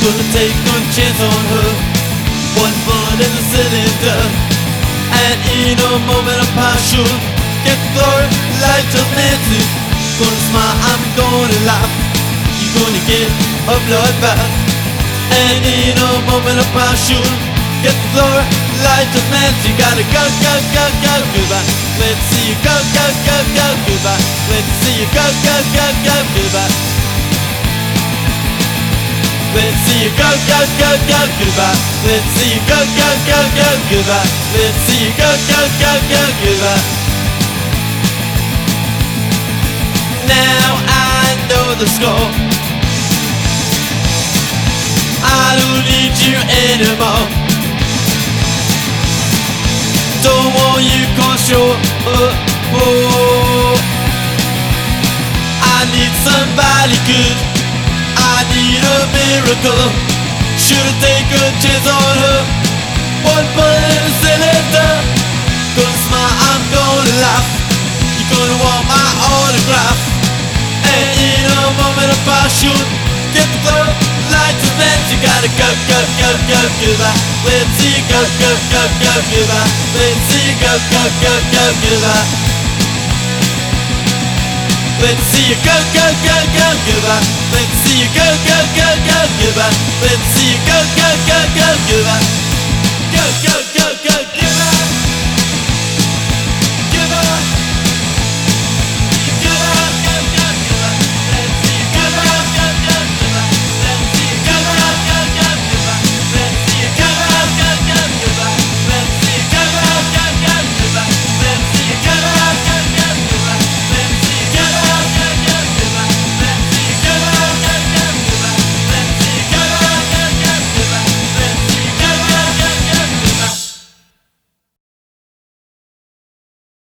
Gonna take a chance on her. One bullet in the cylinder, and in a moment of passion, get glory like just Nancy. Gonna smile, I'm gonna laugh. You're gonna get a bloodbath, and in a moment of passion, get the glory like just Nancy. Gotta go, go, go, go, goodbye. Let's see you go, go, go, go, goodbye. Let's see you go, go, go, go, goodbye. Let's see you go, go, go, go, goodbye. Let's see you go, go, go, go, goodbye. Let's see you go, go, go, go, goodbye. Now I know the score. I don't need you anymore. Don't want you cause you're I need somebody good. I need a miracle. Should've taken a chance on her. One bullet in the cylinder. Gonna smile, I'm gonna laugh. You're gonna want my autograph, and in a moment of passion, get the glow like the man. You gotta go, go, go, go, goodbye. Let's see you go, go, go, go, goodbye. Let's see you go, go, go, go, goodbye. Let's see you go, go, go, go, goodbye. Let's see you go, go, go, go, goodbye. Let's see you go, go, go, go, goodbye. Go, go, go, go,